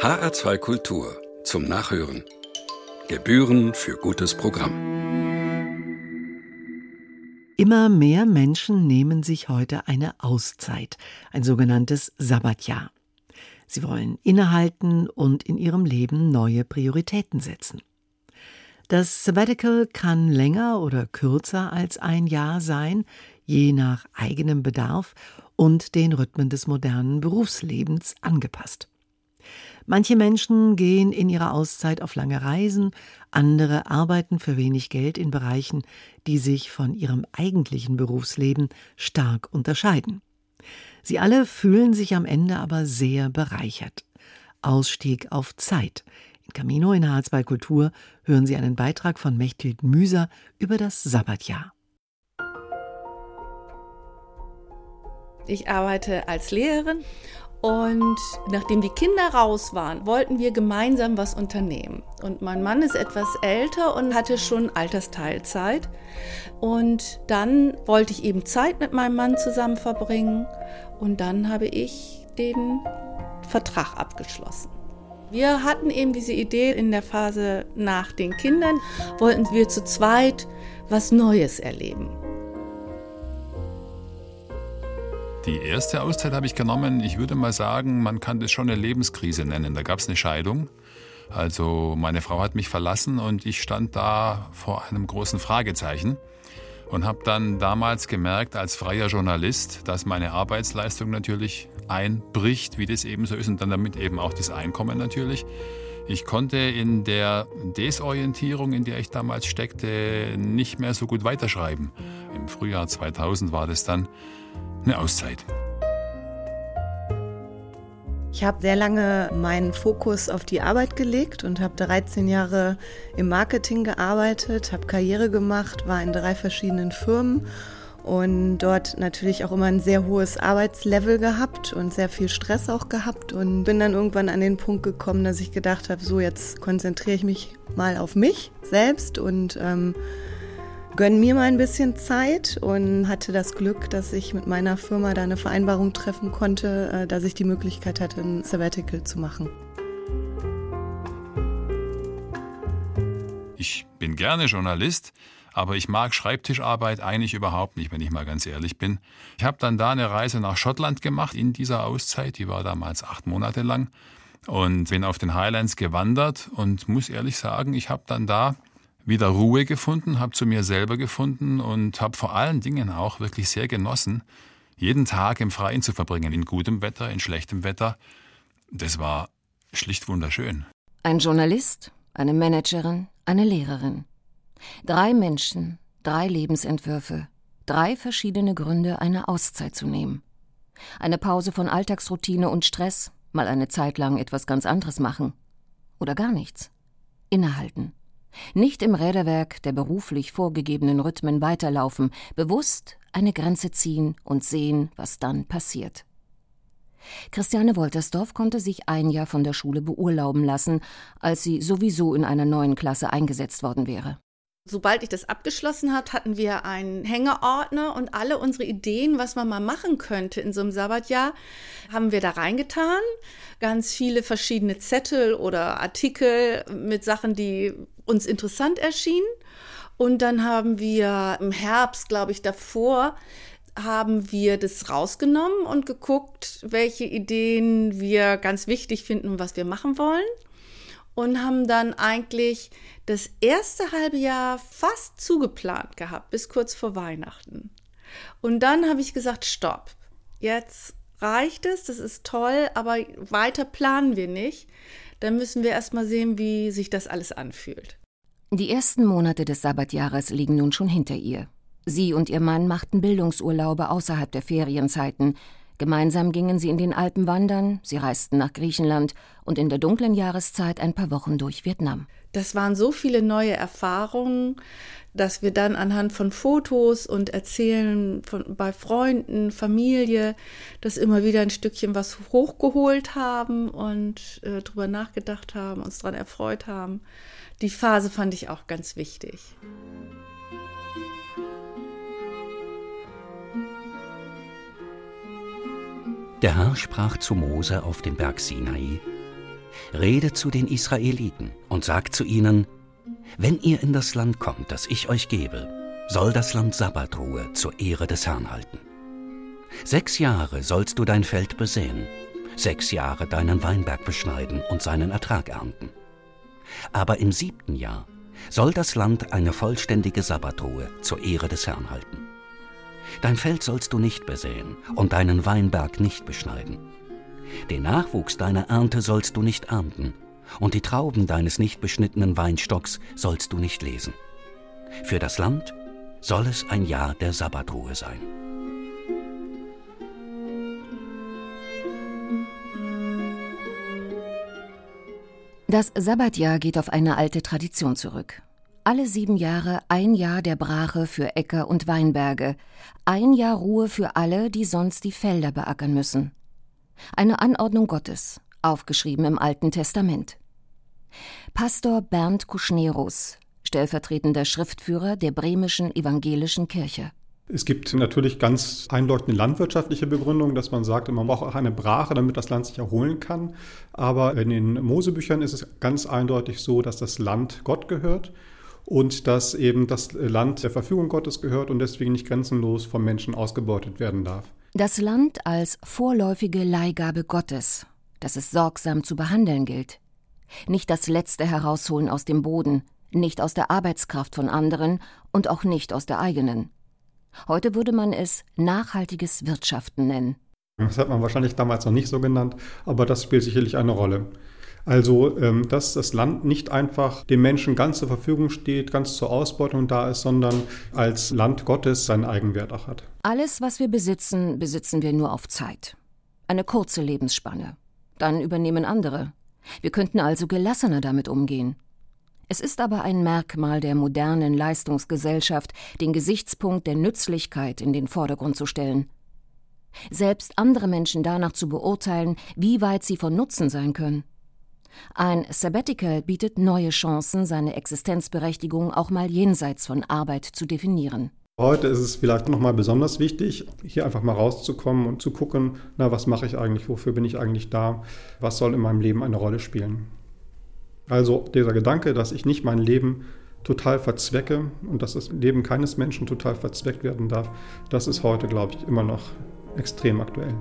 HR2 Kultur zum Nachhören. Gebühren für gutes Programm. Immer mehr Menschen nehmen sich heute eine Auszeit, ein sogenanntes Sabbatjahr. Sie wollen innehalten und in ihrem Leben neue Prioritäten setzen. Das Sabbatical kann länger oder kürzer als ein Jahr sein, je nach eigenem Bedarf und den Rhythmen des modernen Berufslebens angepasst. Manche Menschen gehen in ihrer Auszeit auf lange Reisen, andere arbeiten für wenig Geld in Bereichen, die sich von ihrem eigentlichen Berufsleben stark unterscheiden. Sie alle fühlen sich am Ende aber sehr bereichert. Ausstieg auf Zeit. In Camino in HR2 Kultur hören Sie einen Beitrag von Mechthild Müser über das Sabbatjahr. Ich arbeite als Lehrerin und nachdem die Kinder raus waren, wollten wir gemeinsam was unternehmen. Und mein Mann ist etwas älter und hatte schon Altersteilzeit. Und dann wollte ich eben Zeit mit meinem Mann zusammen verbringen. Und dann habe ich den Vertrag abgeschlossen. Wir hatten eben diese Idee, in der Phase nach den Kindern wollten wir zu zweit was Neues erleben. Die erste Auszeit habe ich genommen, ich würde mal sagen, man kann das schon eine Lebenskrise nennen. Da gab es eine Scheidung. Also meine Frau hat mich verlassen und ich stand da vor einem großen Fragezeichen und habe dann damals gemerkt als freier Journalist, dass meine Arbeitsleistung natürlich einbricht, wie das eben so ist, und dann damit eben auch das Einkommen natürlich. Ich konnte in der Desorientierung, in der ich damals steckte, nicht mehr so gut weiterschreiben. Im Frühjahr 2000 war das dann eine Auszeit. Ich habe sehr lange meinen Fokus auf die Arbeit gelegt und habe 13 Jahre im Marketing gearbeitet, habe Karriere gemacht, war in 3 verschiedenen Firmen und dort natürlich auch immer ein sehr hohes Arbeitslevel gehabt und sehr viel Stress auch gehabt und bin dann irgendwann an den Punkt gekommen, dass ich gedacht habe, so jetzt konzentriere ich mich mal auf mich selbst und gönne mir mal ein bisschen Zeit und hatte das Glück, dass ich mit meiner Firma da eine Vereinbarung treffen konnte, dass ich die Möglichkeit hatte, ein Sabbatical zu machen. Ich bin gerne Journalist, aber ich mag Schreibtischarbeit eigentlich überhaupt nicht, wenn ich mal ganz ehrlich bin. Ich habe dann da eine Reise nach Schottland gemacht in dieser Auszeit, die war damals 8 Monate lang und bin auf den Highlands gewandert und muss ehrlich sagen, ich habe dann da wieder Ruhe gefunden, habe zu mir selber gefunden und habe vor allen Dingen auch wirklich sehr genossen, jeden Tag im Freien zu verbringen, in gutem Wetter, in schlechtem Wetter. Das war schlicht wunderschön. Ein Journalist, eine Managerin, eine Lehrerin. 3 Menschen, 3 Lebensentwürfe, 3 verschiedene Gründe, eine Auszeit zu nehmen. Eine Pause von Alltagsroutine und Stress, mal eine Zeit lang etwas ganz anderes machen. Oder gar nichts. Innehalten. Nicht im Räderwerk der beruflich vorgegebenen Rhythmen weiterlaufen, bewusst eine Grenze ziehen und sehen, was dann passiert. Christiane Woltersdorf konnte sich ein Jahr von der Schule beurlauben lassen, als sie sowieso in einer neuen Klasse eingesetzt worden wäre. Sobald ich das abgeschlossen habe, hatten wir einen Hängeordner und alle unsere Ideen, was man mal machen könnte in so einem Sabbatjahr, haben wir da reingetan. Ganz viele verschiedene Zettel oder Artikel mit Sachen, die uns interessant erschienen. Und dann haben wir im Herbst, glaube ich, davor, haben wir das rausgenommen und geguckt, welche Ideen wir ganz wichtig finden und was wir machen wollen. Und haben dann eigentlich das erste halbe Jahr fast zugeplant gehabt, bis kurz vor Weihnachten. Und dann habe ich gesagt, stopp, jetzt reicht es, das ist toll, aber weiter planen wir nicht. Dann müssen wir erst mal sehen, wie sich das alles anfühlt. Die ersten Monate des Sabbatjahres liegen nun schon hinter ihr. Sie und ihr Mann machten Bildungsurlaube außerhalb der Ferienzeiten. Gemeinsam gingen sie in den Alpen wandern, sie reisten nach Griechenland und in der dunklen Jahreszeit ein paar Wochen durch Vietnam. Das waren so viele neue Erfahrungen, dass wir dann anhand von Fotos und Erzählen bei Freunden, Familie, das immer wieder ein Stückchen was hochgeholt haben und drüber nachgedacht haben, uns daran erfreut haben. Die Phase fand ich auch ganz wichtig. Der Herr sprach zu Mose auf dem Berg Sinai: Rede zu den Israeliten und sag zu ihnen: Wenn ihr in das Land kommt, das ich euch gebe, soll das Land Sabbatruhe zur Ehre des Herrn halten. 6 Jahre sollst du dein Feld besäen, 6 Jahre deinen Weinberg beschneiden und seinen Ertrag ernten. Aber im 7. Jahr soll das Land eine vollständige Sabbatruhe zur Ehre des Herrn halten. Dein Feld sollst du nicht besäen und deinen Weinberg nicht beschneiden. Den Nachwuchs deiner Ernte sollst du nicht ernten, und die Trauben deines nicht beschnittenen Weinstocks sollst du nicht lesen. Für das Land soll es ein Jahr der Sabbatruhe sein. Das Sabbatjahr geht auf eine alte Tradition zurück. Alle 7 Jahre ein Jahr der Brache für Äcker und Weinberge, ein Jahr Ruhe für alle, die sonst die Felder beackern müssen. Eine Anordnung Gottes, aufgeschrieben im Alten Testament. Pastor Bernd Kuschnerus, stellvertretender Schriftführer der Bremischen Evangelischen Kirche. Es gibt natürlich ganz eindeutig eine landwirtschaftliche Begründung, dass man sagt, man braucht auch eine Brache, damit das Land sich erholen kann. Aber in den Mosebüchern ist es ganz eindeutig so, dass das Land Gott gehört und dass eben das Land der Verfügung Gottes gehört und deswegen nicht grenzenlos vom Menschen ausgebeutet werden darf. Das Land als vorläufige Leihgabe Gottes, das es sorgsam zu behandeln gilt. Nicht das Letzte herausholen aus dem Boden, nicht aus der Arbeitskraft von anderen und auch nicht aus der eigenen. Heute würde man es nachhaltiges Wirtschaften nennen. Das hat man wahrscheinlich damals noch nicht so genannt, aber das spielt sicherlich eine Rolle. Also, dass das Land nicht einfach dem Menschen ganz zur Verfügung steht, ganz zur Ausbeutung da ist, sondern als Land Gottes seinen Eigenwert auch hat. Alles, was wir besitzen, besitzen wir nur auf Zeit. Eine kurze Lebensspanne. Dann übernehmen andere. Wir könnten also gelassener damit umgehen. Es ist aber ein Merkmal der modernen Leistungsgesellschaft, den Gesichtspunkt der Nützlichkeit in den Vordergrund zu stellen. Selbst andere Menschen danach zu beurteilen, wie weit sie von Nutzen sein können. Ein Sabbatical bietet neue Chancen, seine Existenzberechtigung auch mal jenseits von Arbeit zu definieren. Heute ist es vielleicht noch mal besonders wichtig, hier einfach mal rauszukommen und zu gucken, was mache ich eigentlich, wofür bin ich eigentlich da, was soll in meinem Leben eine Rolle spielen. Also dieser Gedanke, dass ich nicht mein Leben total verzwecke und dass das Leben keines Menschen total verzweckt werden darf, das ist heute, glaube ich, immer noch extrem aktuell.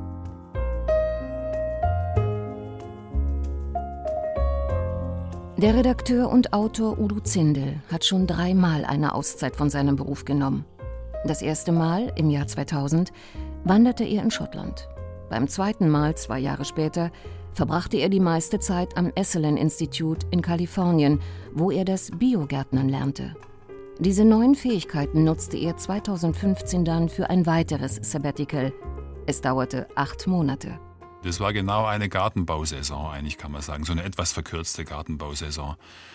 Der Redakteur und Autor Udo Zindel hat schon 3-mal eine Auszeit von seinem Beruf genommen. Das erste Mal, im Jahr 2000, wanderte er in Schottland. Beim zweiten Mal, 2 Jahre später, verbrachte er die meiste Zeit am Esalen Institute in Kalifornien, wo er das Biogärtnern lernte. Diese neuen Fähigkeiten nutzte er 2015 dann für ein weiteres Sabbatical. Es dauerte 8 Monate. Das war genau eine Gartenbausaison, eigentlich kann man sagen, so eine etwas verkürzte Gartenbausaison.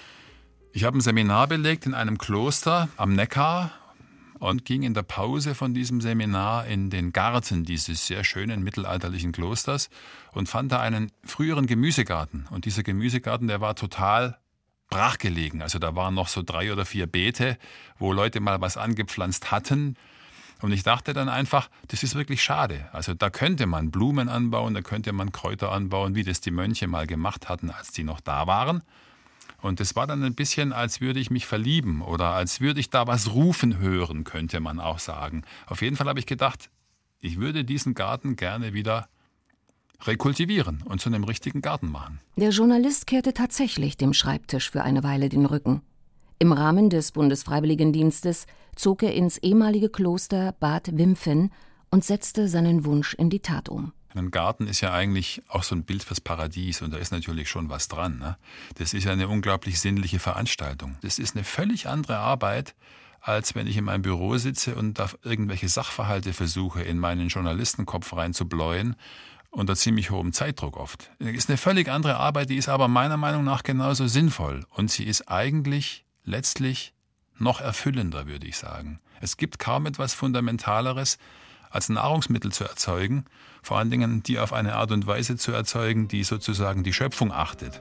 Ich habe ein Seminar belegt in einem Kloster am Neckar und ging in der Pause von diesem Seminar in den Garten dieses sehr schönen mittelalterlichen Klosters und fand da einen früheren Gemüsegarten. Und dieser Gemüsegarten, der war total brachgelegen. Also da waren noch so 3 oder 4 Beete, wo Leute mal was angepflanzt hatten. Und ich dachte dann einfach, das ist wirklich schade. Also da könnte man Blumen anbauen, da könnte man Kräuter anbauen, wie das die Mönche mal gemacht hatten, als die noch da waren. Und das war dann ein bisschen, als würde ich mich verlieben oder als würde ich da was rufen hören, könnte man auch sagen. Auf jeden Fall habe ich gedacht, ich würde diesen Garten gerne wieder rekultivieren und zu einem richtigen Garten machen. Der Journalist kehrte tatsächlich dem Schreibtisch für eine Weile den Rücken. Im Rahmen des Bundesfreiwilligendienstes zog er ins ehemalige Kloster Bad Wimpfen und setzte seinen Wunsch in die Tat um. Ein Garten ist ja eigentlich auch so ein Bild fürs Paradies und da ist natürlich schon was dran. Ne? Das ist ja eine unglaublich sinnliche Veranstaltung. Das ist eine völlig andere Arbeit, als wenn ich in meinem Büro sitze und da irgendwelche Sachverhalte versuche, in meinen Journalistenkopf reinzubläuen, unter ziemlich hohem Zeitdruck oft. Das ist eine völlig andere Arbeit, die ist aber meiner Meinung nach genauso sinnvoll und sie ist eigentlich letztlich noch erfüllender, würde ich sagen. Es gibt kaum etwas Fundamentaleres, als Nahrungsmittel zu erzeugen, vor allen Dingen die auf eine Art und Weise zu erzeugen, die sozusagen die Schöpfung achtet.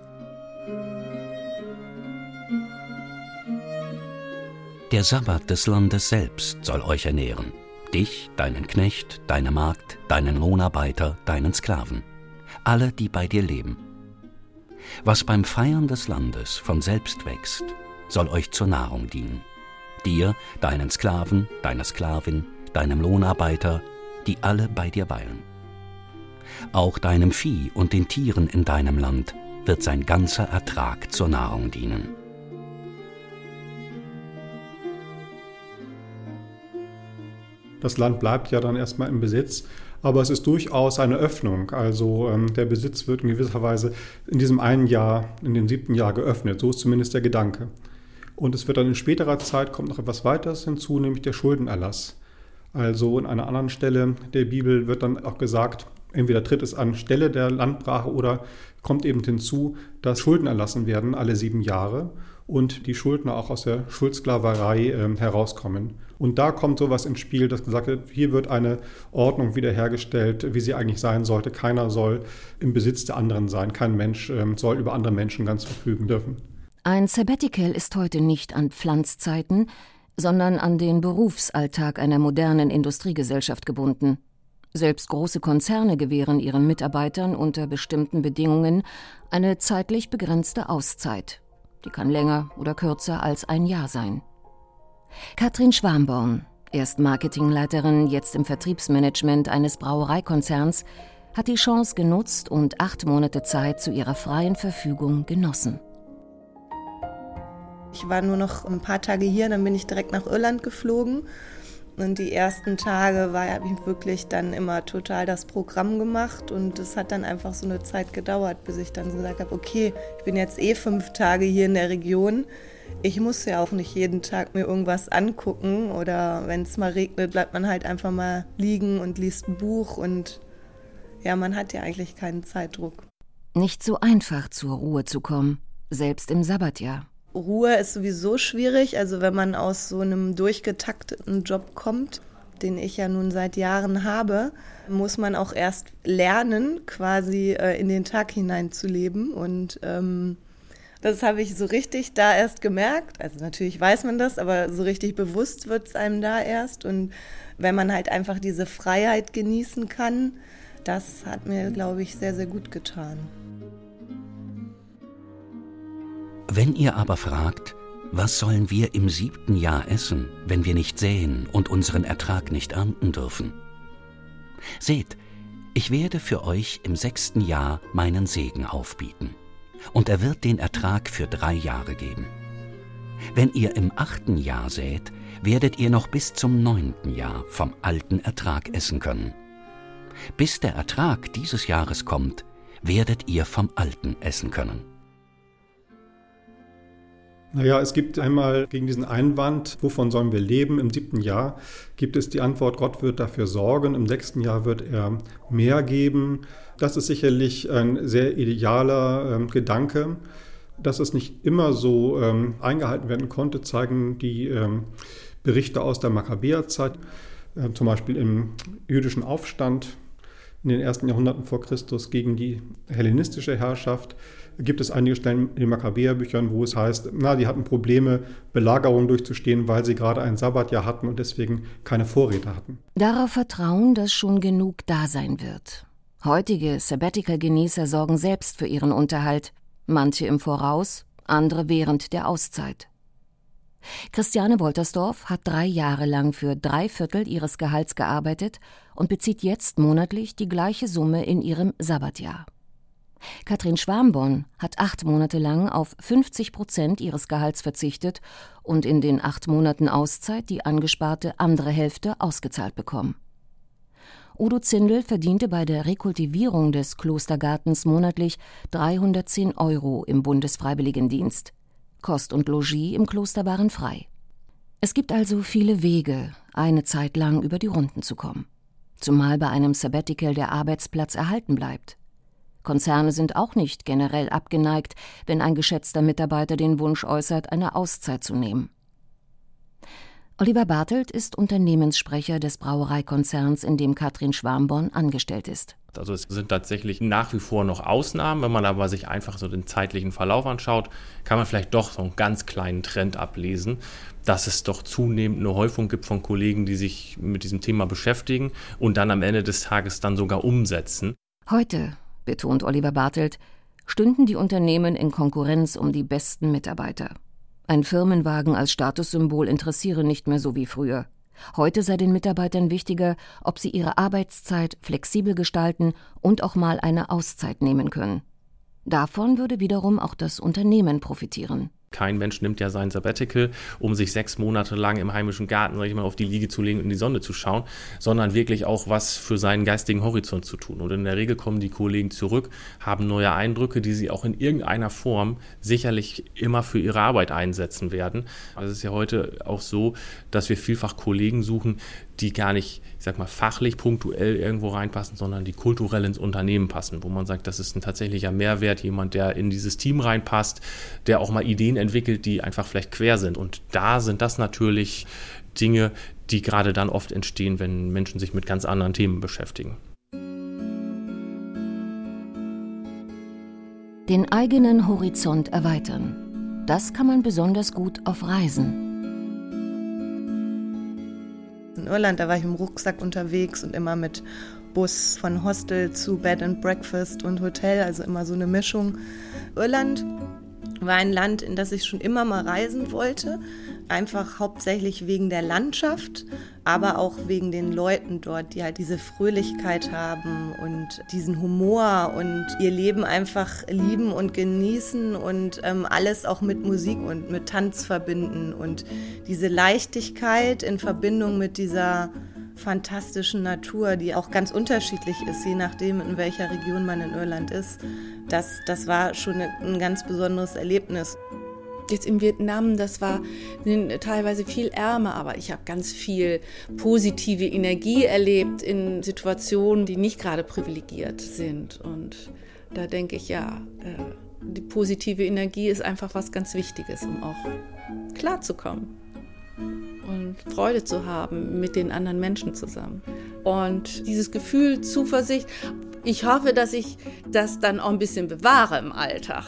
Der Sabbat des Landes selbst soll euch ernähren. Dich, deinen Knecht, deine Magd, deinen Lohnarbeiter, deinen Sklaven. Alle, die bei dir leben. Was beim Feiern des Landes von selbst wächst, soll euch zur Nahrung dienen. Dir, deinen Sklaven, deiner Sklavin, deinem Lohnarbeiter, die alle bei dir weilen. Auch deinem Vieh und den Tieren in deinem Land wird sein ganzer Ertrag zur Nahrung dienen. Das Land bleibt ja dann erstmal im Besitz, aber es ist durchaus eine Öffnung. Also der Besitz wird in gewisser Weise in diesem einen Jahr, in dem 7. Jahr geöffnet. So ist zumindest der Gedanke. Und es wird dann in späterer Zeit, kommt noch etwas weiteres hinzu, nämlich der Schuldenerlass. Also an einer anderen Stelle der Bibel wird dann auch gesagt, entweder tritt es anstelle der Landbrache oder kommt eben hinzu, dass Schulden erlassen werden alle 7 Jahre und die Schuldner auch aus der Schuldsklaverei herauskommen. Und da kommt sowas ins Spiel, dass gesagt wird, hier wird eine Ordnung wiederhergestellt, wie sie eigentlich sein sollte. Keiner soll im Besitz der anderen sein. Kein Mensch soll über andere Menschen ganz verfügen dürfen. Ein Sabbatical ist heute nicht an Pflanzzeiten, sondern an den Berufsalltag einer modernen Industriegesellschaft gebunden. Selbst große Konzerne gewähren ihren Mitarbeitern unter bestimmten Bedingungen eine zeitlich begrenzte Auszeit. Die kann länger oder kürzer als ein Jahr sein. Katrin Schwamborn, erst Marketingleiterin, jetzt im Vertriebsmanagement eines Brauereikonzerns, hat die Chance genutzt und 8 Monate Zeit zu ihrer freien Verfügung genossen. Ich war nur noch ein paar Tage hier, dann bin ich direkt nach Irland geflogen. Und die ersten Tage habe ich wirklich dann immer total das Programm gemacht und es hat dann einfach so eine Zeit gedauert, bis ich dann so gesagt habe, okay, ich bin jetzt 5 Tage hier in der Region. Ich muss ja auch nicht jeden Tag mir irgendwas angucken oder wenn es mal regnet, bleibt man halt einfach mal liegen und liest ein Buch und ja, man hat ja eigentlich keinen Zeitdruck. Nicht so einfach zur Ruhe zu kommen, selbst im Sabbatjahr. Ruhe ist sowieso schwierig, also wenn man aus so einem durchgetakteten Job kommt, den ich ja nun seit Jahren habe, muss man auch erst lernen, quasi in den Tag hineinzuleben und das habe ich so richtig da erst gemerkt, also natürlich weiß man das, aber so richtig bewusst wird es einem da erst und wenn man halt einfach diese Freiheit genießen kann, das hat mir, glaube ich, sehr, sehr gut getan. Wenn ihr aber fragt, was sollen wir im 7. Jahr essen, wenn wir nicht säen und unseren Ertrag nicht ernten dürfen? Seht, ich werde für euch im 6. Jahr meinen Segen aufbieten, und er wird den Ertrag für 3 Jahre geben. Wenn ihr im 8. Jahr sät, werdet ihr noch bis zum 9. Jahr vom alten Ertrag essen können. Bis der Ertrag dieses Jahres kommt, werdet ihr vom alten essen können. Naja, es gibt einmal gegen diesen Einwand, wovon sollen wir leben, im 7. Jahr gibt es die Antwort, Gott wird dafür sorgen, im 6. Jahr wird er mehr geben. Das ist sicherlich ein sehr idealer Gedanke. Dass es nicht immer so eingehalten werden konnte, zeigen die Berichte aus der Makkabäerzeit, zum Beispiel im jüdischen Aufstand in den ersten Jahrhunderten vor Christus gegen die hellenistische Herrschaft. Gibt es einige Stellen in den Makkabäerbüchern, wo es heißt, die hatten Probleme, Belagerungen durchzustehen, weil sie gerade ein Sabbatjahr hatten und deswegen keine Vorräte hatten. Darauf vertrauen, dass schon genug da sein wird. Heutige Sabbatical-Genießer sorgen selbst für ihren Unterhalt, manche im Voraus, andere während der Auszeit. Christiane Woltersdorf hat 3 Jahre lang für 3/4 ihres Gehalts gearbeitet und bezieht jetzt monatlich die gleiche Summe in ihrem Sabbatjahr. Katrin Schwamborn hat 8 Monate lang auf 50% ihres Gehalts verzichtet und in den 8 Monaten Auszeit die angesparte andere Hälfte ausgezahlt bekommen. Udo Zindel verdiente bei der Rekultivierung des Klostergartens monatlich 310 € im Bundesfreiwilligendienst. Kost und Logis im Kloster waren frei. Es gibt also viele Wege, eine Zeit lang über die Runden zu kommen. Zumal bei einem Sabbatical der Arbeitsplatz erhalten bleibt. Konzerne sind auch nicht generell abgeneigt, wenn ein geschätzter Mitarbeiter den Wunsch äußert, eine Auszeit zu nehmen. Oliver Bartelt ist Unternehmenssprecher des Brauereikonzerns, in dem Katrin Schwamborn angestellt ist. Also es sind tatsächlich nach wie vor noch Ausnahmen. Wenn man aber sich einfach so den zeitlichen Verlauf anschaut, kann man vielleicht doch so einen ganz kleinen Trend ablesen, dass es doch zunehmend eine Häufung gibt von Kollegen, die sich mit diesem Thema beschäftigen und dann am Ende des Tages dann sogar umsetzen. Heute, betont Oliver Bartelt, stünden die Unternehmen in Konkurrenz um die besten Mitarbeiter. Ein Firmenwagen als Statussymbol interessiere nicht mehr so wie früher. Heute sei den Mitarbeitern wichtiger, ob sie ihre Arbeitszeit flexibel gestalten und auch mal eine Auszeit nehmen können. Davon würde wiederum auch das Unternehmen profitieren. Kein Mensch nimmt ja sein Sabbatical, um sich 6 Monate lang im heimischen Garten, auf die Liege zu legen und in die Sonne zu schauen, sondern wirklich auch was für seinen geistigen Horizont zu tun. Und in der Regel kommen die Kollegen zurück, haben neue Eindrücke, die sie auch in irgendeiner Form sicherlich immer für ihre Arbeit einsetzen werden. Also es ist ja heute auch so, dass wir vielfach Kollegen suchen, die gar nicht, fachlich punktuell irgendwo reinpassen, sondern die kulturell ins Unternehmen passen, wo man sagt, das ist ein tatsächlicher Mehrwert, jemand, der in dieses Team reinpasst, der auch mal Ideen entwickelt, die einfach vielleicht quer sind. Und da sind das natürlich Dinge, die gerade dann oft entstehen, wenn Menschen sich mit ganz anderen Themen beschäftigen. Den eigenen Horizont erweitern. Das kann man besonders gut auf Reisen. In Irland, da war ich im Rucksack unterwegs und immer mit Bus von Hostel zu Bed and Breakfast und Hotel, also immer so eine Mischung. Irland war ein Land, in das ich schon immer mal reisen wollte, einfach hauptsächlich wegen der Landschaft, aber auch wegen den Leuten dort, die halt diese Fröhlichkeit haben und diesen Humor und ihr Leben einfach lieben und genießen und alles auch mit Musik und mit Tanz verbinden und diese Leichtigkeit in Verbindung mit dieser fantastischen Natur, die auch ganz unterschiedlich ist, je nachdem, in welcher Region man in Irland ist. Das war schon ein ganz besonderes Erlebnis. Jetzt in Vietnam, sind teilweise viel ärmer, aber ich habe ganz viel positive Energie erlebt in Situationen, die nicht gerade privilegiert sind. Und da denke ich, die positive Energie ist einfach was ganz Wichtiges, um auch klarzukommen und Freude zu haben mit den anderen Menschen zusammen. Und dieses Gefühl, Zuversicht, ich hoffe, dass ich das dann auch ein bisschen bewahre im Alltag.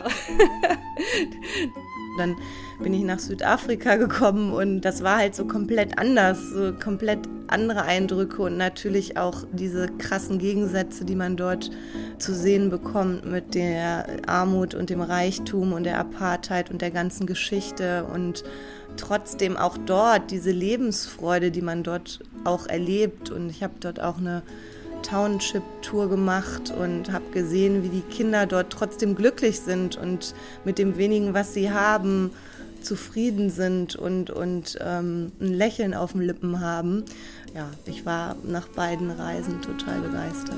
Dann bin ich nach Südafrika gekommen und das war halt so komplett anders, so komplett andere Eindrücke und natürlich auch diese krassen Gegensätze, die man dort zu sehen bekommt mit der Armut und dem Reichtum und der Apartheid und der ganzen Geschichte und trotzdem auch dort diese Lebensfreude, die man dort auch erlebt. Und ich habe dort auch eine Township-Tour gemacht und habe gesehen, wie die Kinder dort trotzdem glücklich sind und mit dem wenigen, was sie haben, zufrieden sind und ein Lächeln auf den Lippen haben. Ja, ich war nach beiden Reisen total begeistert.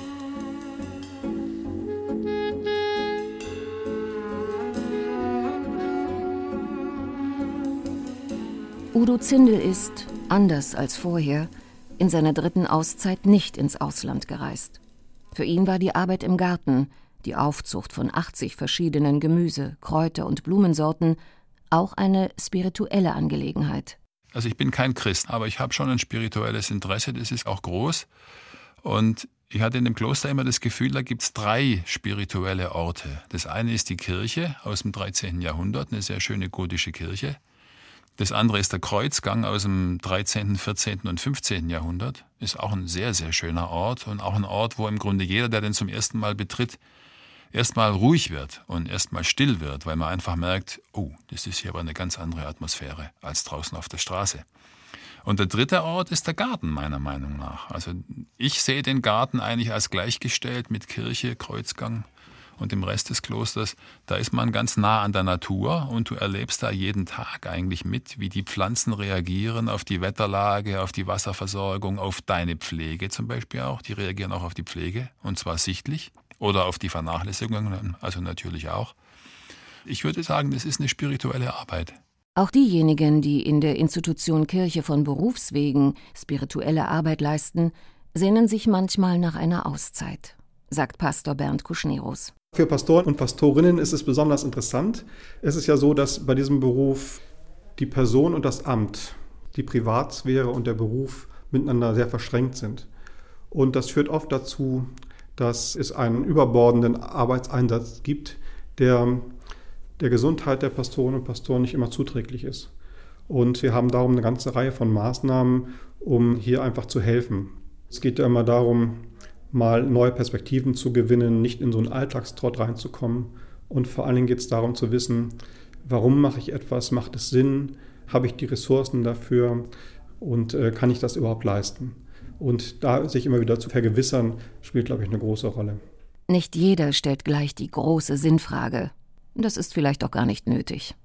Udo Zindel ist, anders als vorher, in seiner 3. Auszeit nicht ins Ausland gereist. Für ihn war die Arbeit im Garten, die Aufzucht von 80 verschiedenen Gemüse-, Kräuter- und Blumensorten auch eine spirituelle Angelegenheit. Also ich bin kein Christ, aber ich habe schon ein spirituelles Interesse, das ist auch groß. Und ich hatte in dem Kloster immer das Gefühl, da gibt es 3 spirituelle Orte. Das eine ist die Kirche aus dem 13. Jahrhundert, eine sehr schöne gotische Kirche. Das andere ist der Kreuzgang aus dem 13., 14. und 15. Jahrhundert. Ist auch ein sehr, sehr schöner Ort und auch ein Ort, wo im Grunde jeder, der den zum ersten Mal betritt, erstmal ruhig wird und erstmal still wird, weil man einfach merkt, oh, das ist hier aber eine ganz andere Atmosphäre als draußen auf der Straße. Und der 3. Ort ist der Garten, meiner Meinung nach. Also ich sehe den Garten eigentlich als gleichgestellt mit Kirche, Kreuzgang und dem Rest des Klosters. Da ist man ganz nah an der Natur und du erlebst da jeden Tag eigentlich mit, wie die Pflanzen reagieren auf die Wetterlage, auf die Wasserversorgung, auf deine Pflege zum Beispiel auch. Die reagieren auch auf die Pflege und zwar sichtlich oder auf die Vernachlässigung, also natürlich auch. Ich würde sagen, das ist eine spirituelle Arbeit. Auch diejenigen, die in der Institution Kirche von Berufswegen spirituelle Arbeit leisten, sehnen sich manchmal nach einer Auszeit, sagt Pastor Bernd Kuschnerus. Für Pastoren und Pastorinnen ist es besonders interessant. Es ist ja so, dass bei diesem Beruf die Person und das Amt, die Privatsphäre und der Beruf miteinander sehr verschränkt sind. Und das führt oft dazu, dass es einen überbordenden Arbeitseinsatz gibt, der der Gesundheit der Pastoren und Pastoren nicht immer zuträglich ist. Und wir haben darum eine ganze Reihe von Maßnahmen, um hier einfach zu helfen. Es geht ja immer darum, mal neue Perspektiven zu gewinnen, nicht in so einen Alltagstrott reinzukommen. Und vor allen Dingen geht es darum zu wissen, warum mache ich etwas, macht es Sinn, habe ich die Ressourcen dafür und kann ich das überhaupt leisten? Und da sich immer wieder zu vergewissern, spielt, glaube ich, eine große Rolle. Nicht jeder stellt gleich die große Sinnfrage. Das ist vielleicht auch gar nicht nötig.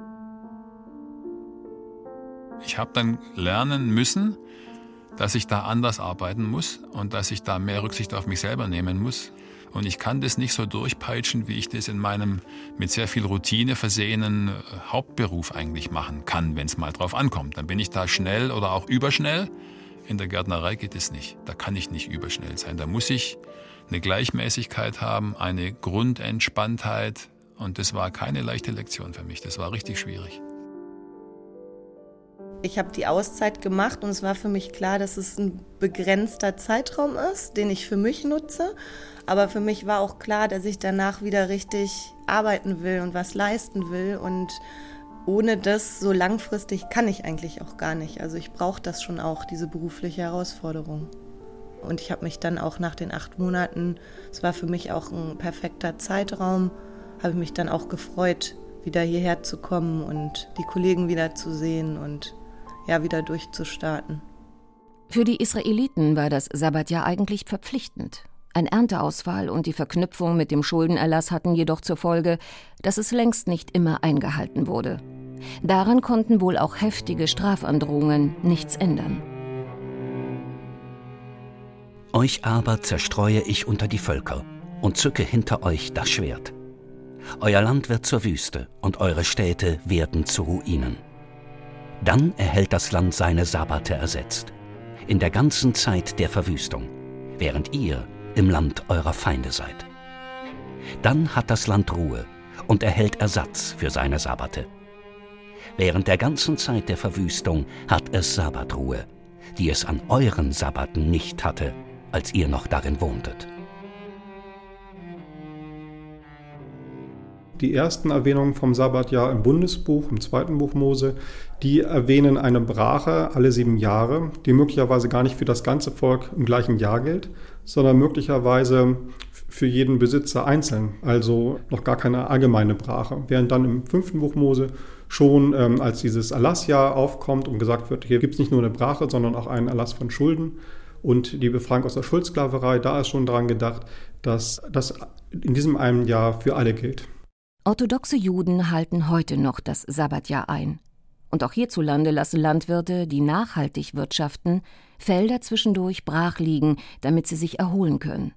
Ich habe dann lernen müssen, dass ich da anders arbeiten muss und dass ich da mehr Rücksicht auf mich selber nehmen muss. Und ich kann das nicht so durchpeitschen, wie ich das in meinem mit sehr viel Routine versehenen Hauptberuf eigentlich machen kann, wenn es mal drauf ankommt. Dann bin ich da schnell oder auch überschnell. In der Gärtnerei geht es nicht. Da kann ich nicht überschnell sein. Da muss ich eine Gleichmäßigkeit haben, eine Grundentspanntheit. Und das war keine leichte Lektion für mich. Das war richtig schwierig. Ich habe die Auszeit gemacht und es war für mich klar, dass es ein begrenzter Zeitraum ist, den ich für mich nutze. Aber für mich war auch klar, dass ich danach wieder richtig arbeiten will und was leisten will. Und ohne das so langfristig kann ich eigentlich auch gar nicht. Also ich brauche das schon auch, diese berufliche Herausforderung. Und ich habe mich dann auch nach den 8 Monaten, es war für mich auch ein perfekter Zeitraum, habe mich dann auch gefreut, wieder hierher zu kommen und die Kollegen wieder zu sehen und ja, wieder durchzustarten. Für die Israeliten war das Sabbatjahr eigentlich verpflichtend. Ein Ernteausfall und die Verknüpfung mit dem Schuldenerlass hatten jedoch zur Folge, dass es längst nicht immer eingehalten wurde. Daran konnten wohl auch heftige Strafandrohungen nichts ändern. Euch aber zerstreue ich unter die Völker und zücke hinter euch das Schwert. Euer Land wird zur Wüste und eure Städte werden zu Ruinen. Dann erhält das Land seine Sabbate ersetzt, in der ganzen Zeit der Verwüstung, während ihr im Land eurer Feinde seid. Dann hat das Land Ruhe und erhält Ersatz für seine Sabbate. Während der ganzen Zeit der Verwüstung hat es Sabbatruhe, die es an euren Sabbaten nicht hatte, als ihr noch darin wohntet. Die ersten Erwähnungen vom Sabbatjahr im Bundesbuch, im 2. Buch Mose, die erwähnen eine Brache alle 7 Jahre, die möglicherweise gar nicht für das ganze Volk im gleichen Jahr gilt, sondern möglicherweise für jeden Besitzer einzeln, also noch gar keine allgemeine Brache. Während dann im 5. Buch Mose schon als dieses Erlassjahr aufkommt und gesagt wird, hier gibt es nicht nur eine Brache, sondern auch einen Erlass von Schulden und die Befreiung aus der Schuldsklaverei, da ist schon daran gedacht, dass das in diesem einen Jahr für alle gilt. Orthodoxe Juden halten heute noch das Sabbatjahr ein. Und auch hierzulande lassen Landwirte, die nachhaltig wirtschaften, Felder zwischendurch brach liegen, damit sie sich erholen können.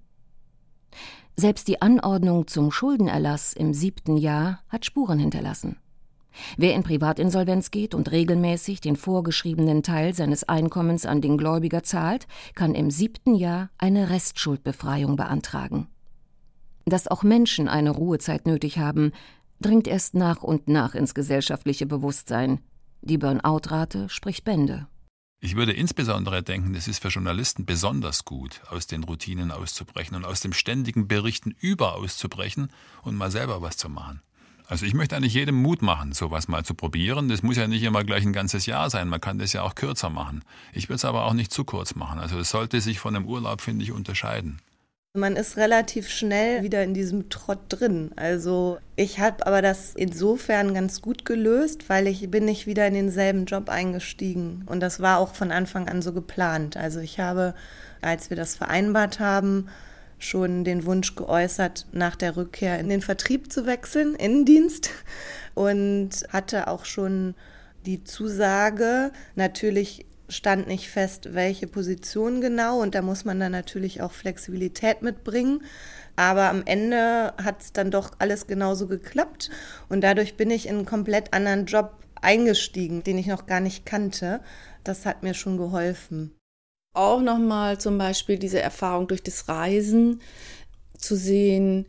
Selbst die Anordnung zum Schuldenerlass im 7. Jahr hat Spuren hinterlassen. Wer in Privatinsolvenz geht und regelmäßig den vorgeschriebenen Teil seines Einkommens an den Gläubiger zahlt, kann im 7. Jahr eine Restschuldbefreiung beantragen. Dass auch Menschen eine Ruhezeit nötig haben, dringt erst nach und nach ins gesellschaftliche Bewusstsein. Die Burnout-Rate spricht Bände. Ich würde insbesondere denken, es ist für Journalisten besonders gut, aus den Routinen auszubrechen und aus dem ständigen Berichten auszubrechen und mal selber was zu machen. Also ich möchte eigentlich jedem Mut machen, sowas mal zu probieren. Das muss ja nicht immer gleich ein ganzes Jahr sein, man kann das ja auch kürzer machen. Ich würde es aber auch nicht zu kurz machen. Also es sollte sich von einem Urlaub, finde ich, unterscheiden. Man ist relativ schnell wieder in diesem Trott drin. Also ich habe aber das insofern ganz gut gelöst, weil ich bin nicht wieder in denselben Job eingestiegen. Und das war auch von Anfang an so geplant. Also ich habe, als wir das vereinbart haben, schon den Wunsch geäußert, nach der Rückkehr in den Vertrieb zu wechseln, Innendienst. Und hatte auch schon die Zusage, natürlich stand nicht fest, welche Position genau, und da muss man dann natürlich auch Flexibilität mitbringen. Aber am Ende hat es dann doch alles genauso geklappt und dadurch bin ich in einen komplett anderen Job eingestiegen, den ich noch gar nicht kannte. Das hat mir schon geholfen. Auch nochmal zum Beispiel diese Erfahrung durch das Reisen zu sehen,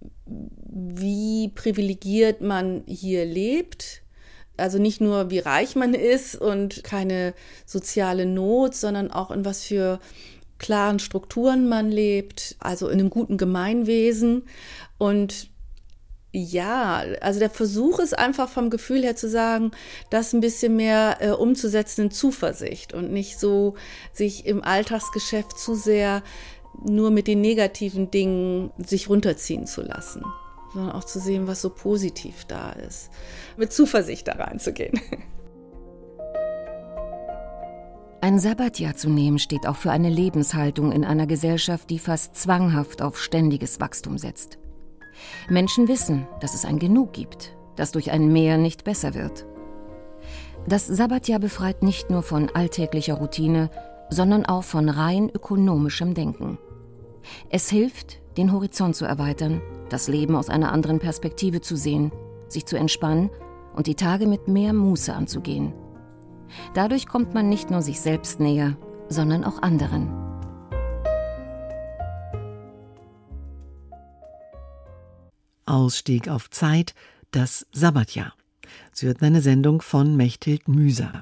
wie privilegiert man hier lebt. Also nicht nur, wie reich man ist und keine soziale Not, sondern auch in was für klaren Strukturen man lebt, also in einem guten Gemeinwesen. Und ja, also der Versuch ist einfach vom Gefühl her zu sagen, das ein bisschen mehr umzusetzen in Zuversicht und nicht so sich im Alltagsgeschäft zu sehr nur mit den negativen Dingen sich runterziehen zu lassen, sondern auch zu sehen, was so positiv da ist. Mit Zuversicht da reinzugehen. Ein Sabbatjahr zu nehmen steht auch für eine Lebenshaltung in einer Gesellschaft, die fast zwanghaft auf ständiges Wachstum setzt. Menschen wissen, dass es ein Genug gibt, das durch ein Mehr nicht besser wird. Das Sabbatjahr befreit nicht nur von alltäglicher Routine, sondern auch von rein ökonomischem Denken. Es hilft, den Horizont zu erweitern, das Leben aus einer anderen Perspektive zu sehen, sich zu entspannen und die Tage mit mehr Muße anzugehen. Dadurch kommt man nicht nur sich selbst näher, sondern auch anderen. Ausstieg auf Zeit, das Sabbatjahr. Sie hörten eine Sendung von Mechthild Müser.